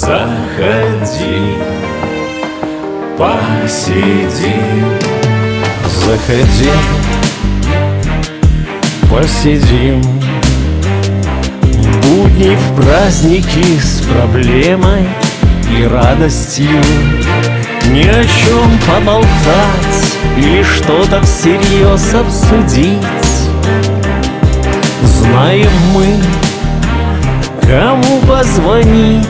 Заходи, посидим. Заходи, посидим. В будни, в праздники с проблемой и радостью ни о чем поболтать или что-то всерьез обсудить. Знаем мы, кому позвонить.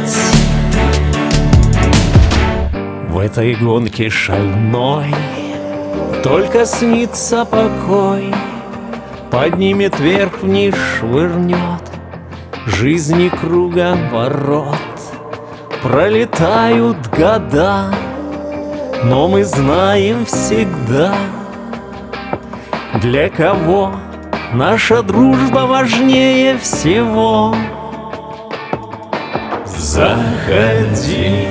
В этой гонке шальной только снится покой, поднимет вверх-вниз, швырнет жизни круговорот. Пролетают года, но мы знаем всегда, для кого наша дружба важнее всего. Заходи,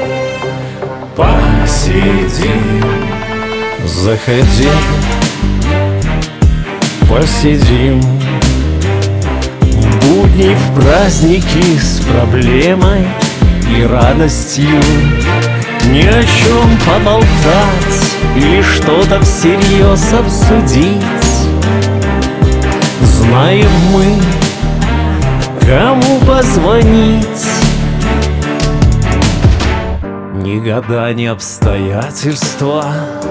посидим. Заходи, посидим. В будни, в праздники с проблемой и радостью ни о чем поболтать или что-то всерьез обсудить. Знаем мы, кому позвонить. Ни года, ни обстоятельства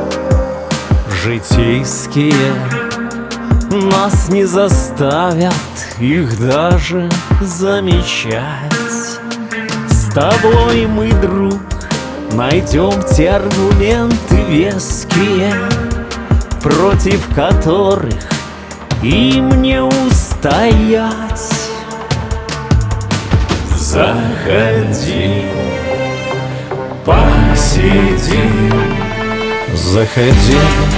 житейские нас не заставят их даже замечать. С тобой мы, друг, найдем те аргументы веские, против которых им не устоять. Заходи, посидим. Заходи,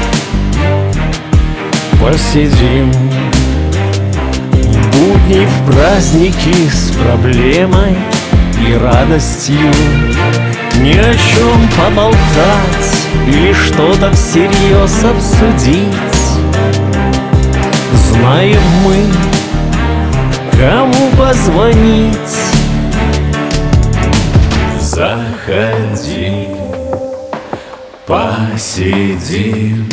посидим. В будни, в праздники с проблемой и радостью ни о чем поболтать или что-то всерьез обсудить. Знаем мы, кому позвонить. Заходи, посидим.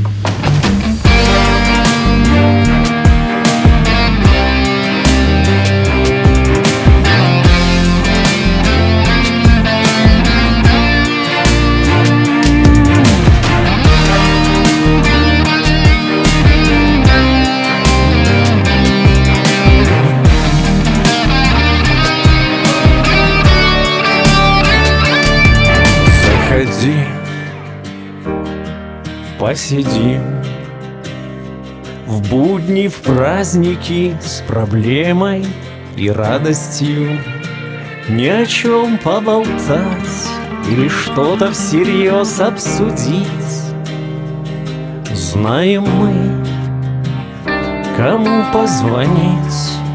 Заходи, посидим. В будни, в праздники с проблемой и радостью ни о чем поболтать или что-то всерьез обсудить. Знаем мы, кому позвонить.